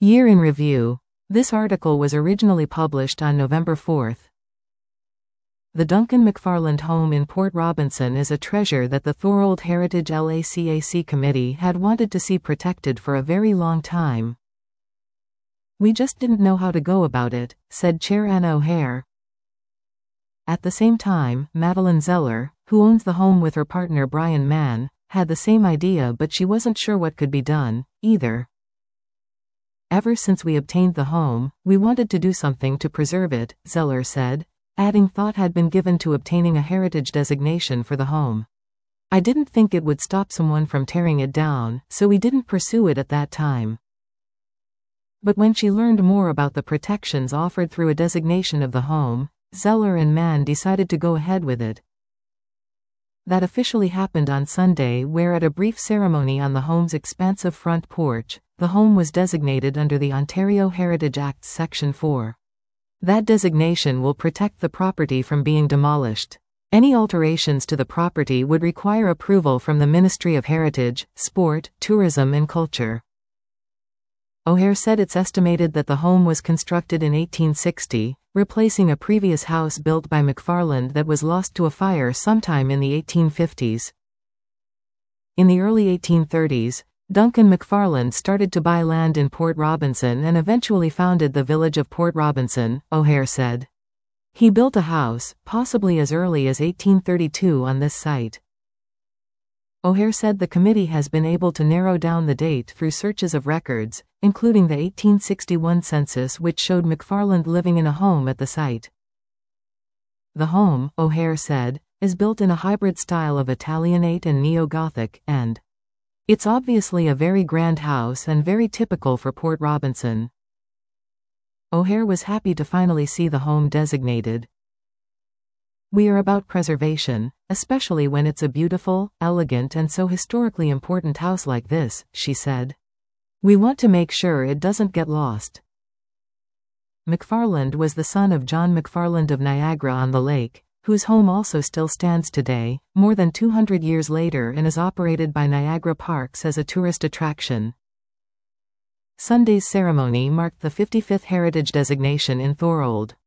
Year in Review. This article was originally published on November 4. The Duncan McFarland home in Port Robinson is a treasure that the Thorold Heritage LACAC Committee had wanted to see protected for a very long time. "We just didn't know how to go about it," said Chair Ann O'Hare. At the same time, Madeline Zeller, who owns the home with her partner Brian Mann, had the same idea, but she wasn't sure what could be done, either. "Ever since we obtained the home, we wanted to do something to preserve it," Zeller said, adding thought had been given to obtaining a heritage designation for the home. "I didn't think it would stop someone from tearing it down, so we didn't pursue it at that time. But when she learned more about the protections offered through a designation of the home, Zeller and Mann decided to go ahead with it." That officially happened on Sunday, where at a brief ceremony on the home's expansive front porch, the home was designated under the Ontario Heritage Act Section 4. That designation will protect the property from being demolished. Any alterations to the property would require approval from the Ministry of Heritage, Sport, Tourism and Culture. O'Hare said it's estimated that the home was constructed in 1860, replacing a previous house built by McFarland that was lost to a fire sometime in the 1850s. In the early 1830s, Duncan McFarland started to buy land in Port Robinson and eventually founded the village of Port Robinson, O'Hare said. He built a house, possibly as early as 1832, on this site. O'Hare said the committee has been able to narrow down the date through searches of records, including the 1861 census which showed McFarland living in a home at the site. The home, O'Hare said, is built in a hybrid style of Italianate and Neo-Gothic, and it's obviously a very grand house and very typical for Port Robinson. O'Hare was happy to finally see the home designated. "We are about preservation, especially when it's a beautiful, elegant and so historically important house like this," she said. "We want to make sure it doesn't get lost." McFarland was the son of John McFarland of Niagara-on-the-Lake, whose home also still stands today, more than 200 years later, and is operated by Niagara Parks as a tourist attraction. Sunday's ceremony marked the 55th heritage designation in Thorold.